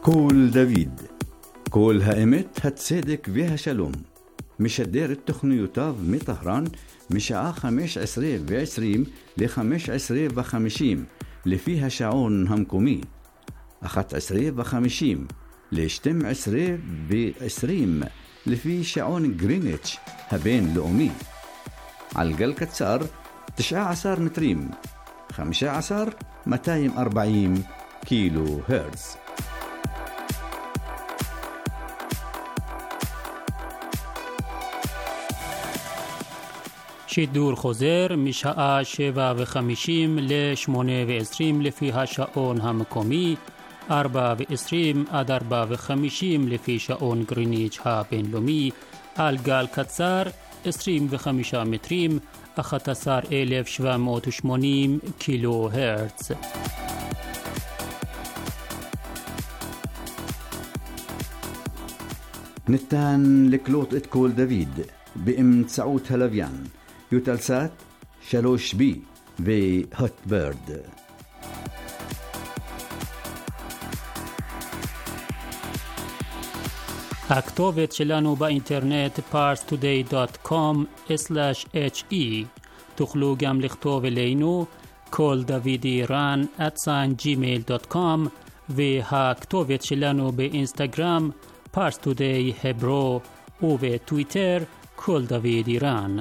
קול דוד, קול האמת, הצדק והשלום. משדר את תוכניותיו מטהרן משעה 15:20 ל-15:50 לפי השעון המקומי, 11:50 ל-12:20 לפי שעון גריניץ' הבינלאומי. על גל קצר 19 מטרים, 15,240 קילו הרץ. שידור חוזר משעה 7:50 ל-8:20 לפי השעון המקומי, 4:20 עד 4:50 לפי שעון גריניץ' הבינלאומי, על גל קצר 25 מטרים, 11,780 קילו הרץ. ניתן לקלוט את קול דוד באמצעות הלוויין, יוטלסאט 3B והוטברד. הכתובת שלנו באינטרנט parstoday.com/he. תוכלו גם לכתוב אלינו koldavidi@gmail.com, והכתובת שלנו באינסטגרם parstoday hebro, ובטוויטר קול דוד איראן.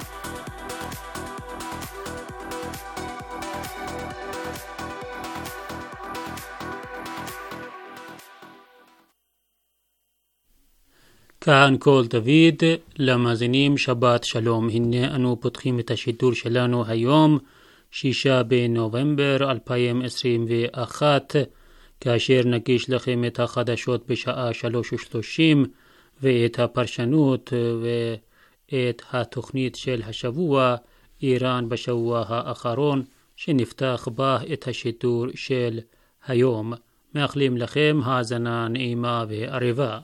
כאן קול דוד, למאזינים שבת שלום. הנה אנו פותחים את השידור שלנו היום, 6 בנובמבר 2021, כאשר נגיש לכם את החדשות בשעה 3:30 ואת הפרשנות ואת התוכנית של השבוע, איראן בשבוע האחרון, שנפתח בה את השידור של היום. מאחלים לכם האזנה נעימה וערבה.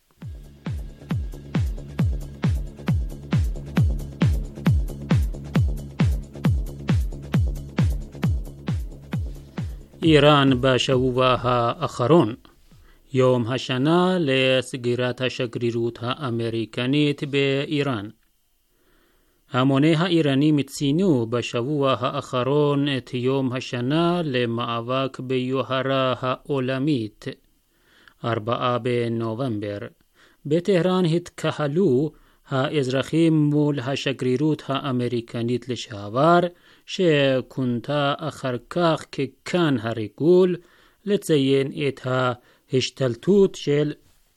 איראן בשבוע האחרון. יום השנה לסגירת השגרירות האמריקנית באיראן. המוני האיראנים ציינו בשבוע האחרון את יום השנה למאבק ביוהרה העולמית, 4 בנובמבר. בטהרן התקהלו האזרחים מול השגרירות האמריקנית לשעבר, שכונתה אחר כך ככאן הריגול, לציין את ההשתלטות של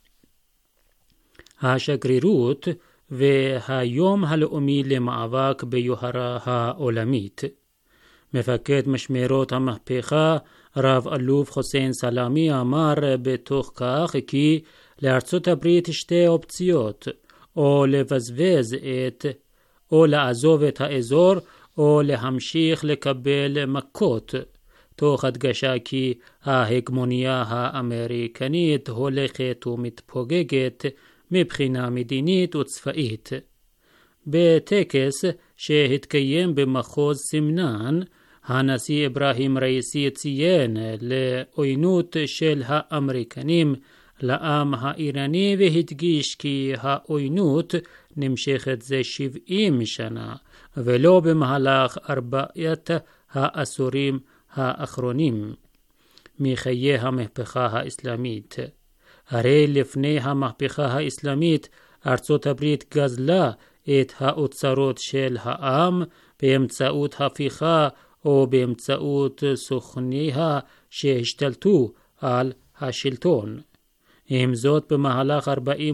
השגרירות והיום הלאומי למאבק ביוהרה העולמית. מפקד משמרות המהפכה רב אלוף חוסיין סלאמי אמר בתוך כך כי לארצות הברית שתי אופציות, או לבזבז או לעזוב את האזור או להמשיך לקבל מכות, תוך הדגשה כי ההגמוניה האמריקנית הולכת ומתפוגגת מבחינה מדינית וצבאית. בטקס שהתקיים במחוז סמנן, הנשיא אברהים ראיסי ציין לעוינות של האמריקנים לעם האיראני והדגיש כי העוינות נמשכת זה 70 שנה ולא במהלך 4 העשורים האחרונים מחיי המהפכה האסלאמית. הרי לפני המהפכה האסלאמית ארצות הברית גזלה את האוצרות של העם באמצעות הפיכה או באמצעות סוכניה שהשתלטו על השלטון. עם זאת, במהלך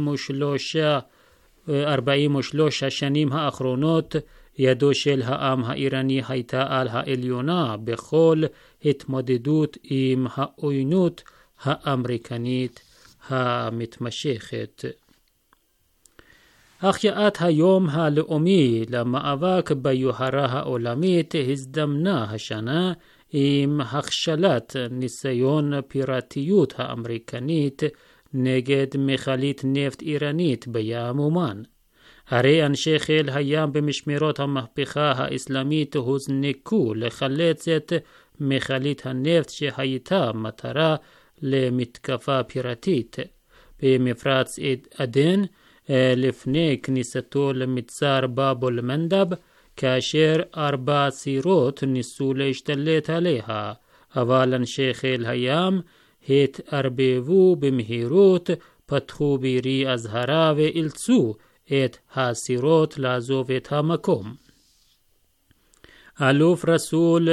43 השנים האחרונות ידו של העם האיראני הייתה על העליונה בכל התמודדות עם העוינות האמריקנית המתמשכת. החייאת היום הלאומי למאבק ביוהרה העולמית הזדמנה השנה עם הכשלת ניסיון פיראטיות האמריקנית נגד מכלית נפט איראנית בים אומן. הרי אנשי חיל הים במשמרות המהפכה האסלאמית הוזנקו לחלץ את מכלית הנפט שהייתה מטרה למתקפה פיראטית במפרץ עדן לפני כניסתו למצר באב אל-מנדב, כאשר 4 סירות ניסו להשתלט עליה, אבל אנשי חיל הים התערבבו במהירות, פתחו בירי אזהרה ואילצו את הסירות לעזוב את המקום. אלוף רסול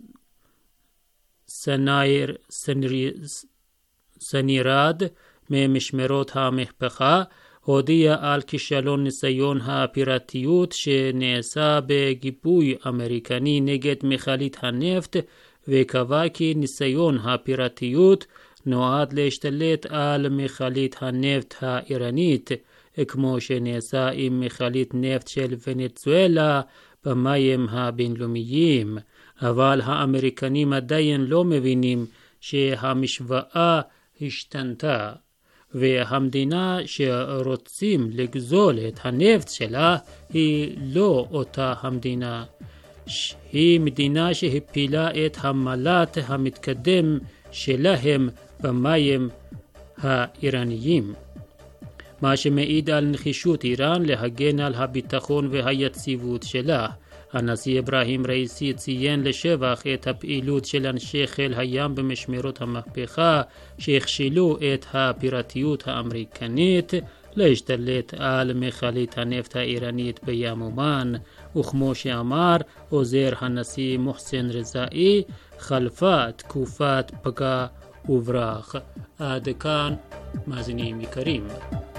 סנירד ממשמרות המהפכה הודיע על כישלון ניסיון הפיראטיות שנעשה בגיבוי אמריקני נגד מכלית הנפט, וקבע כי ניסיון הפיראטיות נועד להשתלט על מכלית הנפט האיראנית, כמו שנעשה עם מכלית נפט של ונצואלה במים הבינלאומיים. אבל האמריקנים עדיין לא מבינים שהמשוואה השתנתה, והמדינה שרוצים לגזול את הנפט שלה היא לא אותה המדינה. היא מדינה שהפילה את המל"ט המתקדם שלהם במים האיראניים, מה שמעיד על נחישות איראן להגן על הביטחון והיציבות שלה. הנשיא אברהים ראיסי ציין לשבח את הפעילות של אנשי חיל הים במשמרות המהפכה שהכשילו את הפיראטיות האמריקנית להשתלט על מכלית הנפט האיראנית בים אומן, וכמו שאמר עוזר הנשיא מוחסן רזאי, חלפה תקופת פגע וברח. עד כאן מאזינים יקרים.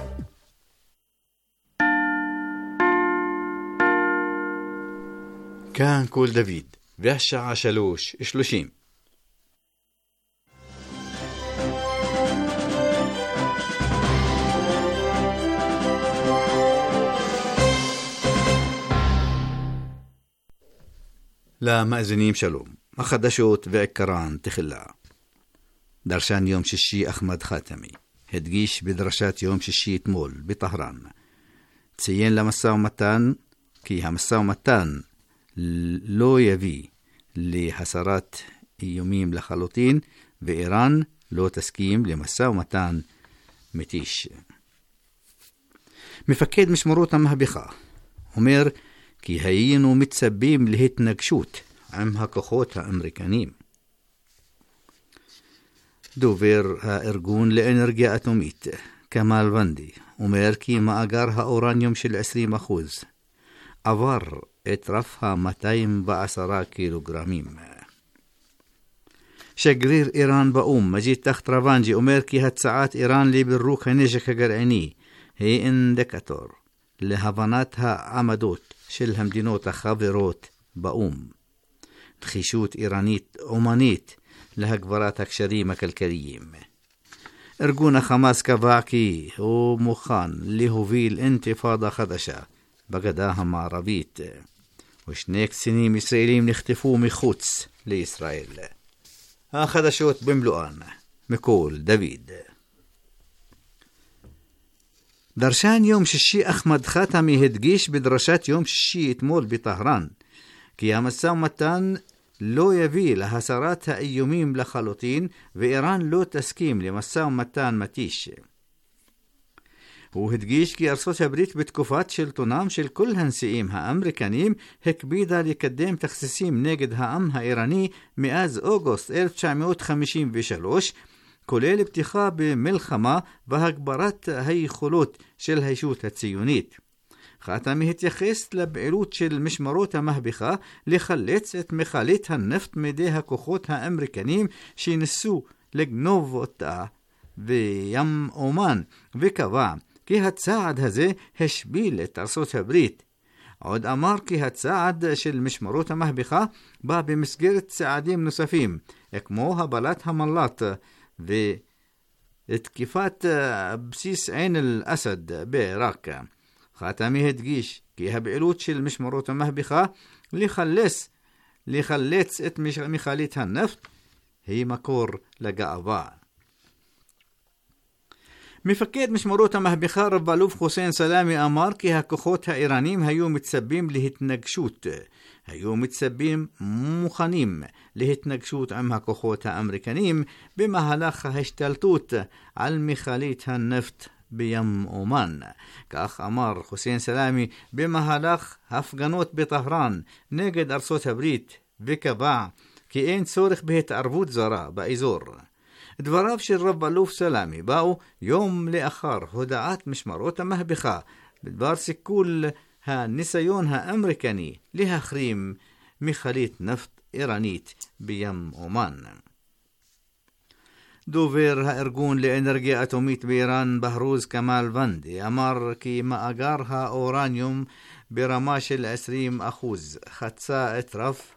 כאן כל דוד, והשעה 3:30. למאזינים שלום, החדשות ועיקרן תחילה. דרשן יום שישי אחמד חתמי הדגיש בדרשת יום שישי אתמול בטהרן, ציין למשא ומתן כי המשא ומתן לא יביא להסרת איומים לחלוטין, ואיראן לא תסכים למשא ומתן מתיש. מפקד משמרות המהפכה אומר כי היינו מצפים להתנגשות עם הכוחות האמריקנים. דובר הארגון לאנרגיה אטומית כמאל ונדי אומר כי מאגר האורניום של 20% עבר את רף 210 קילוגרמים. שגריר איראן באום מג'יד תחת רבנג'י אומר כי הצעת איראן לפירוק הנשק הגרעיני היא אינדיקטור להבנת העמדות של המדינות החברות באום, נחישות איראנית אומנית להגברת הקשרים הכלכליים. ארגון החמאס קבע כי הוא מוכן להוביל אינתיפאדה חדשה בגדה המערבית, ושני קצינים ישראלים נחטפו מחוץ לישראל. החדשות במלואן מכל דוד. דרשן יום שישי אחמד חתמי הדגיש בדרשת יום שישי אתמול בטהרן כי המשא ומתן לא יביא להסרת האיומים לחלוטין, ואיראן לא תסכים למשא ומתן מתיש. הוא הדגיש כי ארצות הברית בתקופת שלטונם של כל הנשיאים האמריקנים הקפידה לקדם תכסיסים נגד העם האיראני מאז אוגוסט 1953, כולל פתיחה במלחמה והגברת היכולות של הישות הציונית. חתמי התייחס לפעילות של משמרות המהפכה לחלץ את מכלית הנפט מידי הכוחות האמריקנים שניסו לגנוב אותה בים אומן, וקבע כי הצעד הזה השפיל את ארצות הברית. עוד אמר כי הצעד של משמרות המהפכה בא במסגרת צעדים נוספים, כמו הבלת המל"ט ותקיפת בסיס עין אל-אסד בעיראק. חתמי הדגיש כי הפעילות של משמרות המהפכה לחלץ את מכלית הנפט היא מקור לגאווה. מפקד משמרות המהפכה רב אלוף חוסיין סלאמי אמר כי הכוחות האיראנים היו מצבים להתנגשות. היו מצבים מוכנים להתנגשות עם הכוחות האמריקנים במהלך ההשתלטות על מכלית הנפט בים אומן. כך אמר חוסיין סלאמי במהלך הפגנות בטהרן נגד ארצות הברית, וקבע כי אין צורך בהתערבות זרה באזור. דבריו של רב אלוף סלאמי באו יום לאחר הודעת משמרות המהפכה בדבר סיכול הניסיון האמריקני להחרים מכלית נפט איראנית בים אומן. דובר הארגון לאנרגיה אטומית באיראן בהרוז כמאל ונדי אמר כי מאגר האורניום ברמה של 20% חצה את רף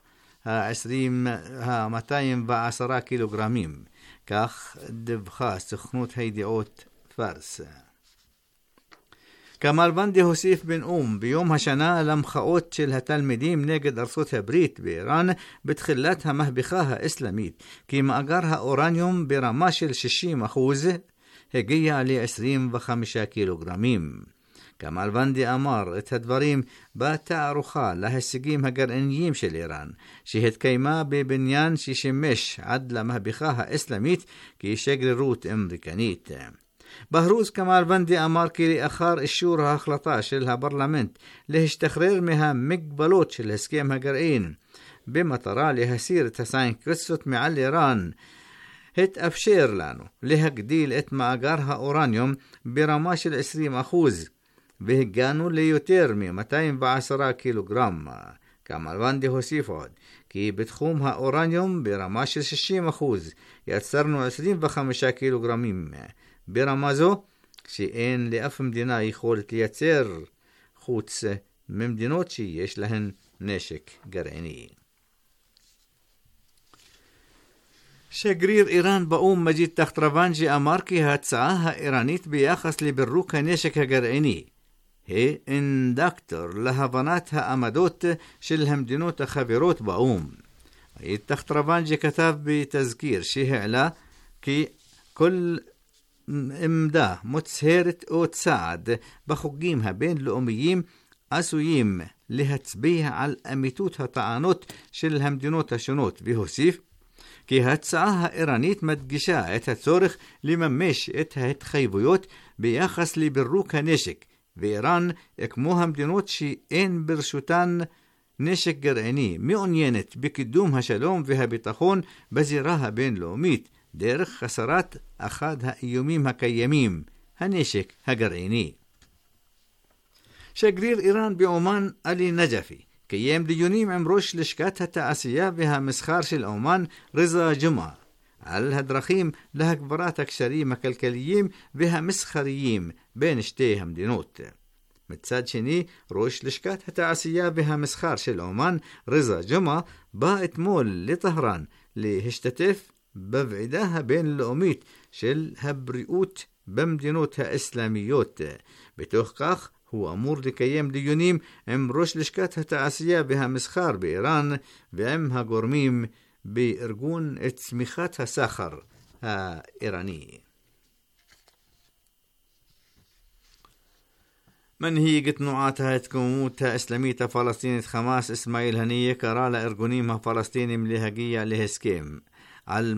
ה-210 קילוגרמים. כך דיווחה סוכנות הידיעות פארס. כמאל ונדי הוסיף בנאום ביום השנה למחאות של התלמידים נגד ארצות הברית באיראן בתחילת המהפכה האסלאמית כי מאגר האורניום ברמה של 60% הגיע ל-25 קילוגרמים. כמאל ונדי אמר את הדברים בתערוכה להישגים הגרעיניים של איראן שהתקיימה בבניין ששימש עד למהפכה האסלאמית כשגרירות אמריקנית. בהרוז כמאל ונדי אמר כי לאחר אישור ההחלטה של הפרלמנט להשתחרר מהמגבלות של הסכם הגרעין במטרה להסיר את הסנקציות מעל איראן, התאפשר לנו להגדיל את מאגר האורניום ברמה של 20%, והגענו ליותר מ-210 קילוגרם. כמאל ונדי הוסיף עוד כי בתחום האורניום ברמה של 60% יצרנו 25 קילוגרמים. ברמה זו שאין לאף מדינה יכולת לייצר חוץ ממדינות שיש להן נשק גרעיני. שגריר איראן באום מג'יד תחטרוונג'י אמר כי ההצעה האיראנית ביחס לפירוק הנשק הגרעיני היא אינדקטור להבנת העמדות של המדינות החברות באום. מג'יד תחטרוונג'י כתב בתזכיר שהעלה כי כל עמדה מוצהרת או צעד בחוגים הבינלאומיים עשויים להצביע על אמיתות הטענות של המדינות השונות, והוסיף כי ההצעה האיראנית מדגישה את הצורך לממש את ההתחייבויות ביחס לפירוק הנשק, ואיראן, כמו המדינות שאין ברשותן נשק גרעיני, מעוניינת בקידום השלום והביטחון בזירה הבינלאומית דרך הסרת אחד האיומים הקיימים, הנשק הגרעיני. שגריר איראן באומן עלי נג'פי קיים דיונים עם ראש לשכת התעשייה והמסחר של אומן רזה ג'ומעה על הדרכים להגברת הקשרים הכלכליים והמסחריים בין שתי המדינות. מצד שני, ראש לשכת התעשייה והמסחר של אומן רזה ג'ומעה בא אתמול לטהרן להשתתף בוועידה הבינלאומית של הבריאות במדינות האסלאמיות. בתוך כך הוא אמור לקיים דיונים עם ראש לשכת התעשייה והמסחר באיראן ועם הגורמים בארגון צמיחת הסחר האיראני. מנהיג תנועת ההתקוממות האסלאמית הפלסטינית חמאס אסמאעיל הנייה קרא לארגונים הפלסטינים להגיע להסכם על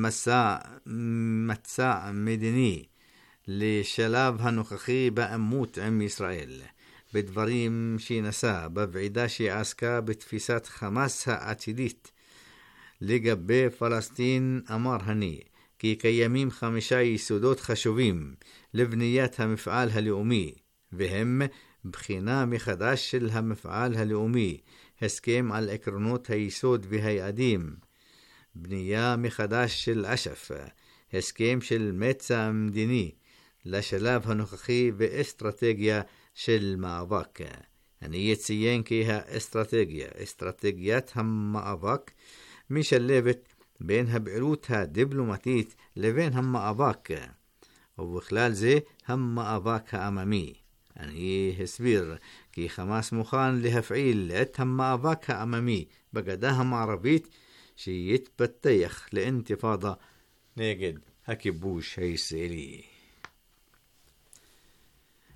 מסע מדיני לשלב הנוכחי בעימות עם ישראל. בדברים שנשא בוועידה שעסקה בתפיסת חמאס העתידית לגבי פלסטין, אמר הנייה כי קיימים 5 יסודות חשובים לבניית המפעל הלאומי, והם בחינה מחדש של המפעל הלאומי, הסכם על עקרונות היסוד והיעדים, בנייה מחדש של אש"ף, הסכם של מצע מדיני לשלב הנוכחי ואסטרטגיה של מאבק. אני אציין כי אסטרטגיית המאבק משלבת בין הפעילות הדיפלומטית לבין המאבק, ובכלל זה המאבק העממי. אני אסביר כי חמאס מוכן להפעיל את המאבק העממי בגדה המערבית שיתפתח לאינתיפאדה נגד הכיבוש הישראלי.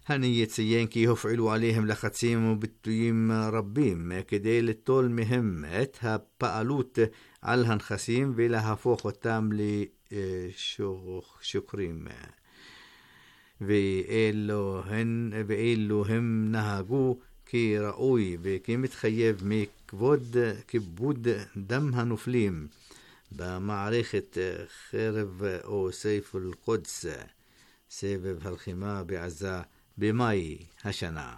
אני יציין כי הופעלו עליהם לחצים וביטויים רבים כדי ליטול מהם את הפעלות על הנכסים ולהפוך אותם לשוקרים. ואילו הם נהגו כראוי וכמתחייב מכבוד כיבוד דם הנופלים במערכת חרב או סייף אל-קודס, סבב הלחימה בעזה במאי השנה.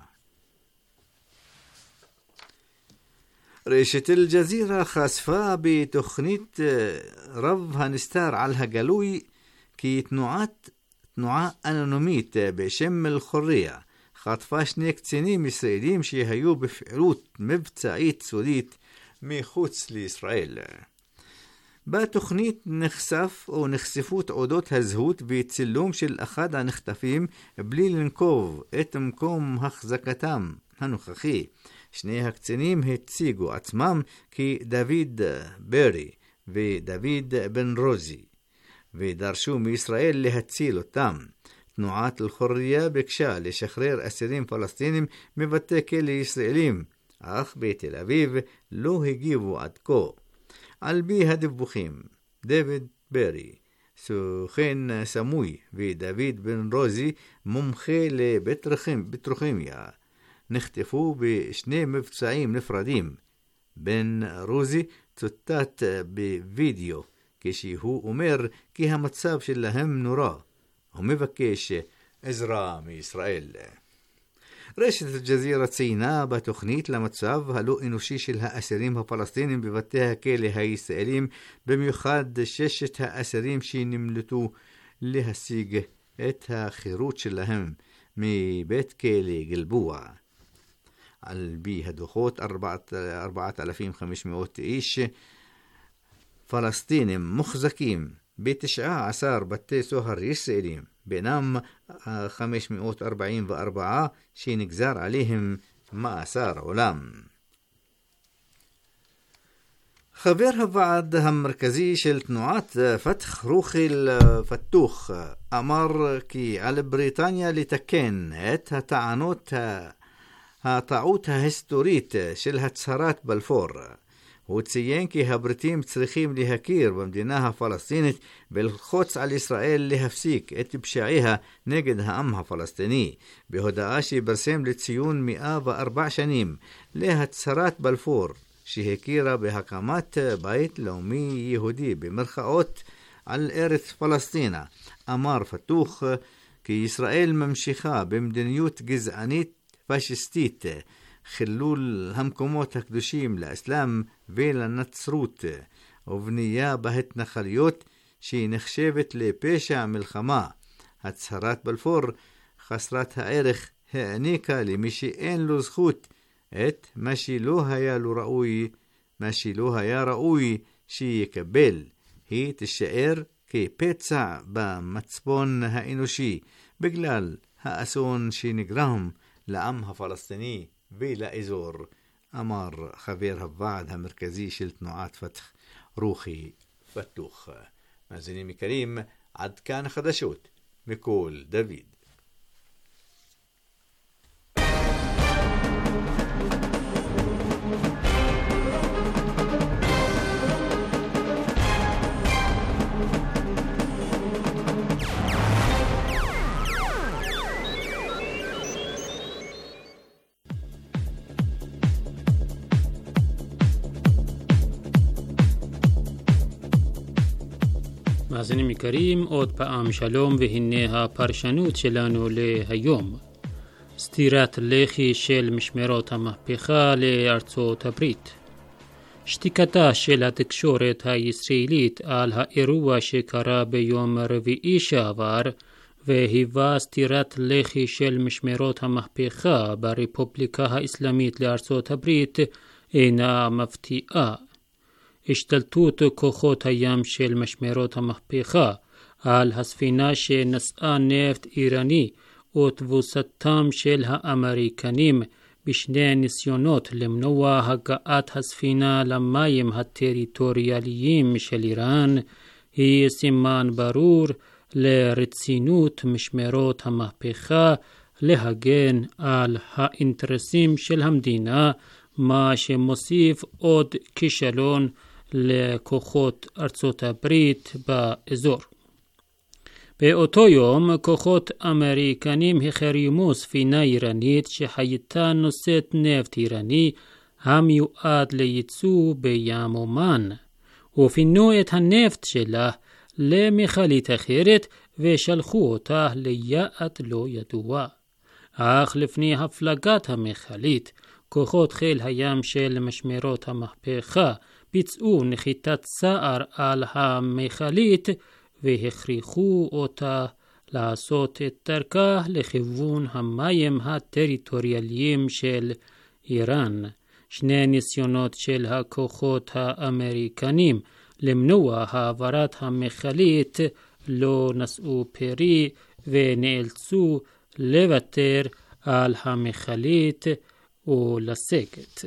רשת אל-ג'זירה חשפה בתוכנית רב הנסתר על הגלוי כי תנועה אנונימית בשם אל-חוריה חטפה 2 קצינים ישראלים שהיו בפעילות מבצעית סודית מחוץ לישראל. בתוכנית נחשפו תעודות הזהות וצילום של אחד הנחטפים בלי לנקוב את מקום החזקתם הנוכחי. 2 הקצינים הציגו עצמם כדוד ברי ודוד בן רוזי ודרשו מישראל להציל אותם. תנועת אל-חוריה ביקשה לשחרר אסירים פלסטינים מבתי כלא ישראלים, אך בתל אביב לא הגיבו עד כה. על פי הדיווחים, דוד ברי, סוכן סמוי, ודוד בן רוזי, מומחה לפטרוכימיה, נחטפו ב2 מבצעים נפרדים. בן רוזי צוטט בווידאו כשהוא אומר כי המצב שלהם נורא, ומבקש עזרה מישראל. רשת אל-ג'זירה ציינה בתוכנית למצב הלא אנושי של האסירים הפלסטינים בבתי הכלא הישראלים, במיוחד 6 האסירים שנמלטו להשיג את החירות שלהם מבית כלא גלבוע. על פי הדוחות 4,500 איש פלסטינים מוחזקים ב19 בתי סוהר ישראלים, בינם 544 שנגזר עליהם מאסר עולם. חבר הוועד המרכזי של תנועת פתח רוחי אל-פתוח אמר כי על בריטניה לתקן את הטעות ההיסטורית של הצהרת בלפור. הוא ציין כי הבריטים צריכים להכיר במדינה הפלסטינית ולחוץ על ישראל להפסיק את פשעיה נגד העם הפלסטיני. בהודעה שפרסם לציון 104 שנים להצהרת בלפור, שהכירה בהקמת בית לאומי יהודי במרכאות על ארץ פלסטינה, אמר פתוח כי ישראל ממשיכה במדיניות גזענית פשיסטית, חילול המקומות הקדושים לאסלאם ולנצרות, ובנייה בהתנחלויות שהיא נחשבת לפשע מלחמה. הצהרת בלפור חסרת הערך העניקה למי שאין לו זכות את מה שלא היה ראוי שיקבל. היא תישאר כפצע במצפון האנושי בגלל האסון שנגרם לעם הפלסטיני ולאזור, אמר חבר הוועד המרכזי של תנועת פתח רוחי פתוח. מאזינים יקרים, עד כאן החדשות מקול דוד. מאזינים יקרים, עוד פעם שלום, והנה הפרשנות שלנו להיום. סטירת לחי של משמרות המהפכה לארצות הברית. שתיקתה של התקשורת הישראלית על האירוע שקרה ביום רביעי שעבר והיווה סטירת לחי של משמרות המהפכה ברפובליקה האסלאמית לארצות הברית אינה מפתיעה. השתלטות כוחות הים של משמרות המהפכה על הספינה שנשאה נפט איראני ותבוסתם של האמריקנים בשני ניסיונות למנוע הגעת הספינה למים הטריטוריאליים של איראן היא סימן ברור לרצינות משמרות המהפכה להגן על האינטרסים של המדינה, מה שמוסיף עוד כישלון לכוחות ארצות הברית באזור. באותו יום כוחות אמריקנים החרימו ספינה איראנית שהייתה נושאת נפט איראני המיועד לייצוא בים אומן, ופינו את הנפט שלה למכלית אחרת ושלחו אותה ליעד לא ידוע. אך לפני הפלגת המכלית, כוחות חיל הים של משמרות המהפכה ביצעו נחיתת צער על המכלית והכריחו אותה לעשות את דרכה לכיוון המים הטריטוריאליים של איראן. שני ניסיונות של הכוחות האמריקנים למנוע העברת המכלית לא נשאו פרי ונאלצו לוותר על המכלית ולסגת.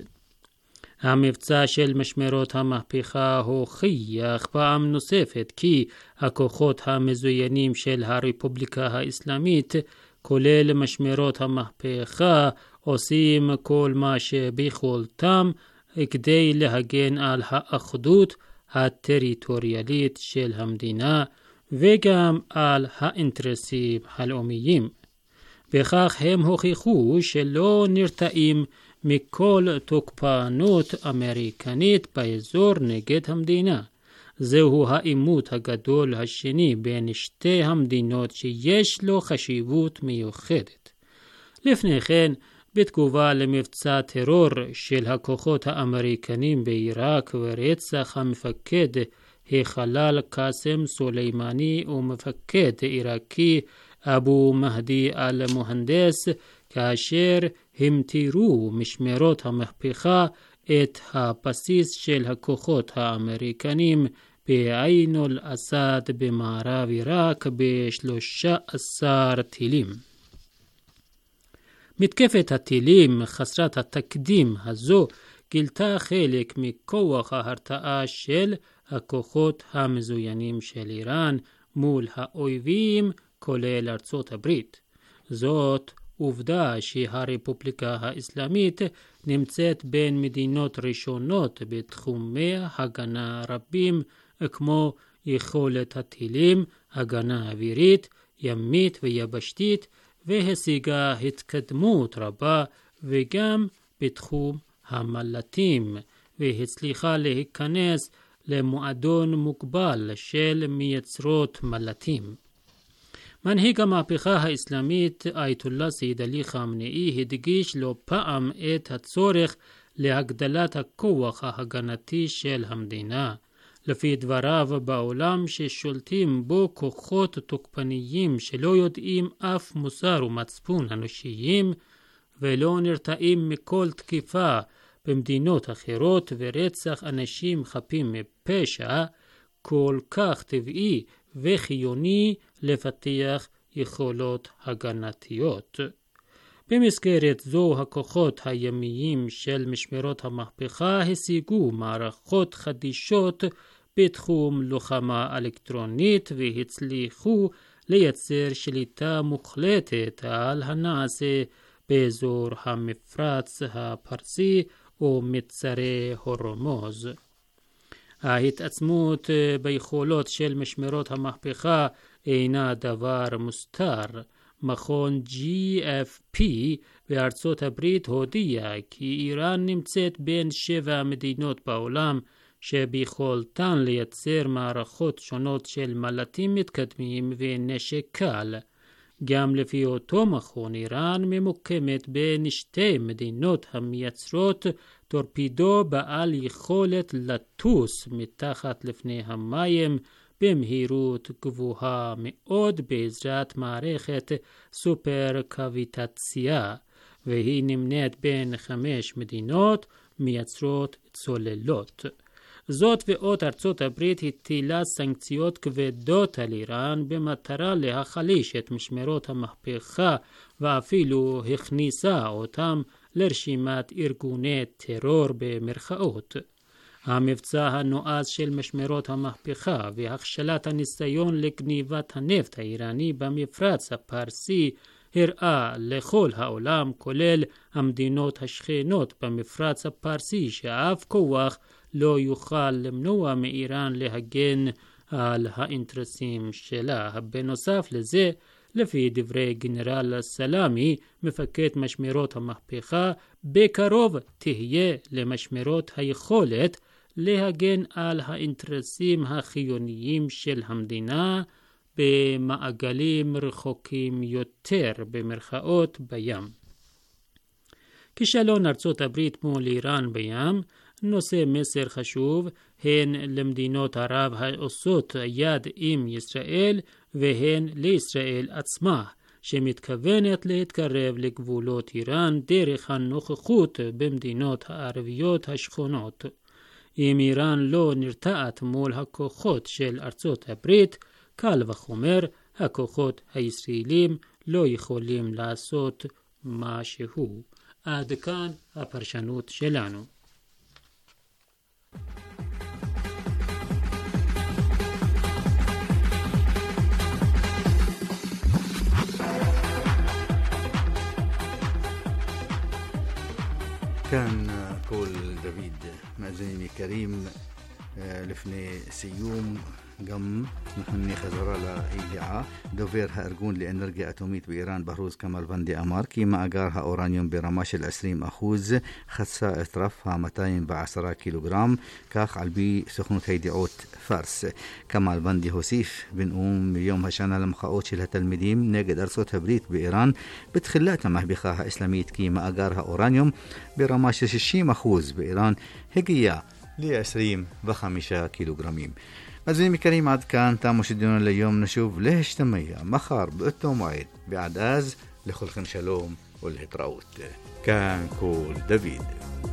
המבצע של משמרות המהפכה הוכיח פעם נוספת כי הכוחות המזוינים של הרפובליקה האסלאמית, כולל משמרות המהפכה, עושים כל מה שביכולתם כדי להגן על האחדות הטריטוריאלית של המדינה וגם על האינטרסים הלאומיים. בכך הם הוכיחו שלא נרתעים מכל תוקפנות אמריקנית באזור נגד המדינה. זהו העימות הגדול השני בין שתי המדינות שיש לו חשיבות מיוחדת. לפני כן, בתגובה למבצע טרור של הכוחות האמריקנים בעיראק ורצח המפקד החלל קאסם סולימני ומפקד עיראקי אבו מהדי אל-מוהנדס, כאשר המטירו משמרות המהפכה את הבסיס של הכוחות האמריקנים בעין אל-אסד במערב עיראק ב-13 טילים. מתקפת הטילים חסרת התקדים הזו גילתה חלק מכוח ההרתעה של הכוחות המזוינים של איראן מול האויבים, כולל ארצות הברית. זאת עובדה שהרפובליקה האסלאמית נמצאת בין מדינות ראשונות בתחומי הגנה רבים, כמו יכולת הטילים, הגנה אווירית, ימית ויבשתית, והשיגה התקדמות רבה וגם בתחום המל"טים, והצליחה להיכנס למועדון מוגבל של מייצרות מל"טים. מנהיג המהפכה האסלאמית אייתוללה סייד עלי חמנאי הדגיש לא פעם את הצורך להגדלת הכוח ההגנתי של המדינה. לפי דבריו, בעולם ששולטים בו כוחות תוקפניים שלא יודעים אף מוסר ומצפון אנושיים ולא נרתעים מכל תקיפה במדינות אחרות ורצח אנשים חפים מפשע, כל כך טבעי וחיוני לפתח יכולות הגנתיות. במסגרת זו הכוחות הימיים של משמרות המהפכה השיגו מערכות חדישות בתחום לוחמה אלקטרונית והצליחו לייצר שליטה מוחלטת על הנעשה באזור המפרץ הפרסי ומצרי הורמוז. ההתעצמות ביכולות של משמרות המהפכה אינה דבר מוסתר. מכון GFP בארצות הברית הודיע כי איראן נמצאת בין 7 מדינות בעולם שביכולתן לייצר מערכות שונות של מל"טים מתקדמים ונשק קל. גם לפי אותו מכון, איראן ממוקמת בין 2 מדינות המייצרות טורפידו בעל יכולת לטוס מתחת לפני המים במהירות גבוהה מאוד בעזרת מערכת סופר קוויטציה, והיא נמנית בין 5 מדינות מייצרות צוללות. זאת ועוד, ארצות הברית הטילה סנקציות כבדות על איראן במטרה להחליש את משמרות המהפכה ואפילו הכניסה אותם לרשימת ארגוני טרור במרכאות. המבצע הנועז של משמרות המהפכה והכשלת הניסיון לגניבת הנפט האיראני במפרץ הפרסי הראה לכל העולם, כולל המדינות השכנות במפרץ הפרסי, שאף כוח לא יוכל למנוע מאיראן להגן על האינטרסים שלה. בנוסף לזה, לפי דברי גנרל סלאמי, מפקד משמרות המהפכה, בקרוב תהיה למשמרות היכולת להגן על האינטרסים החיוניים של המדינה במעגלים רחוקים יותר במרכאות בים. כישלון ארצות הברית מול איראן בים נושא מסר חשוב הן למדינות ערב העושות יד עם ישראל והן לישראל עצמה, שמתכוונת להתקרב לגבולות איראן דרך הנוכחות במדינות הערביות השכנות. אם איראן לא נרתעת מול הכוחות של ארצות הברית, קל וחומר הכוחות הישראלים לא יכולים לעשות משהו. עד כאן הפרשנות שלנו. كان كول دافيد مأذنين كريم לפני סיום גם אנחנו חזרה לידיעה. דובר הארגון לאנרגיה אטומית באיראן בהרוז כמאל ונדי אמר כי מאגר האורניום ברמה של 20% חצה את רף ה-210 קילוגרם, כך על פי סוכנות הידיעות פארס. כמאל ונדי הוסיף בנאום מיום השנה למחאות של התלמידים נגד ארצות הברית באיראן בתחילת המהפכה האסלאמית כי מאגר האורניום ברמה של 60% באיראן הגיע ל-25 קילוגרמים. مازين كريم عاد كان تامو شدينا اليوم نشوف ليش تمية مخار بقتو موعد بعد آز لخلقن شلوم والهتراوت كان كول دافيد.